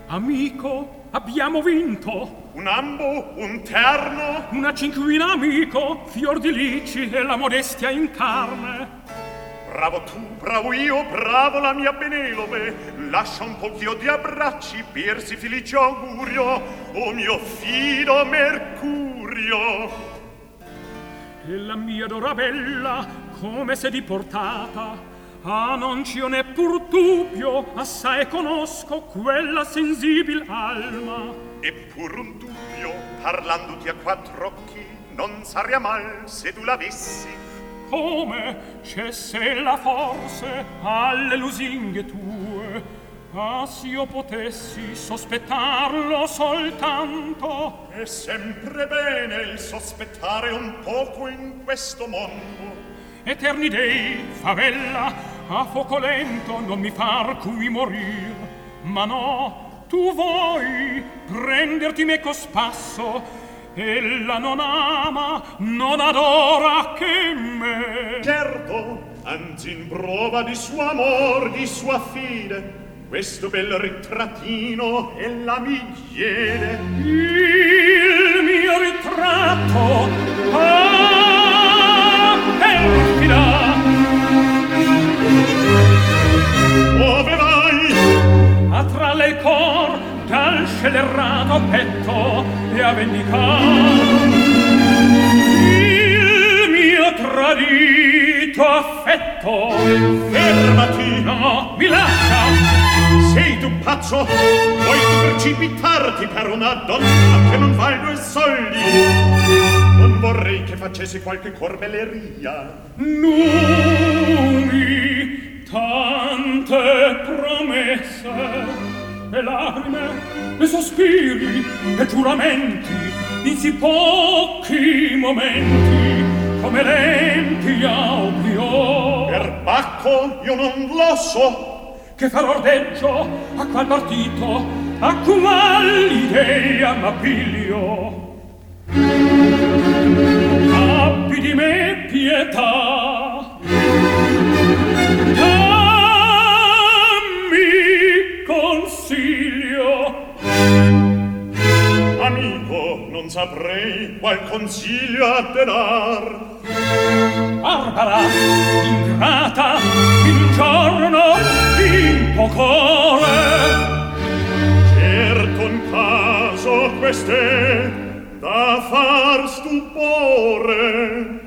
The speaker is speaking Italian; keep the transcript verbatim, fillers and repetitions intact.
Amico, abbiamo vinto. Un ambo, un terno. Una cinquina, amico, fior di lici e la modestia in carne. Bravo tu, bravo io, bravo la mia Penelope. Lascia un pochio di abbracci, piersi felice augurio, o mio fido Mercurio. E la mia Dorabella, come se diportata, ah, non ci ho neppur dubbio, assai conosco quella sensibil alma. Eppur un dubbio, parlandoti a quattro occhi, non sarebbe mal se tu l'avessi. Come? Cessella forse alle lusinghe tue. Ah, s'io potessi sospettarlo soltanto. È sempre bene il sospettare un poco in questo mondo. Eterni dei, favella, a fuoco lento non mi far qui morir. Ma no, tu vuoi prenderti meco spasso. Ella non ama, non adora che me. Certo, anzi in prova di suo amor, di sua fide, questo bel ritrattino ella mi chiede. Il mio ritratto, ah, perfida! Dove vai? A tralle il cor dal scelerato petto e a vendicar il mio tradito affetto. Fermati! No, mi lascia! Sei tu pazzo? Vuoi tu precipitarti per una donna che non vale due soldi? Non vorrei che facessi qualche corbelleria. Numi, tante promesse, e lacrime, e sospiri, e giuramenti, in sì pochi momenti, come lenti a oblio. Per Bacco io non lo so. Che farò ordeggio a qual partito, a qual idea m'appiglio. Abbi di me pietà, dammi consiglio. Amico, non saprei qual consiglio a te dar. Barbara, ingrata, in giorno, in pocore. Certo un caso quest'è da far stupore.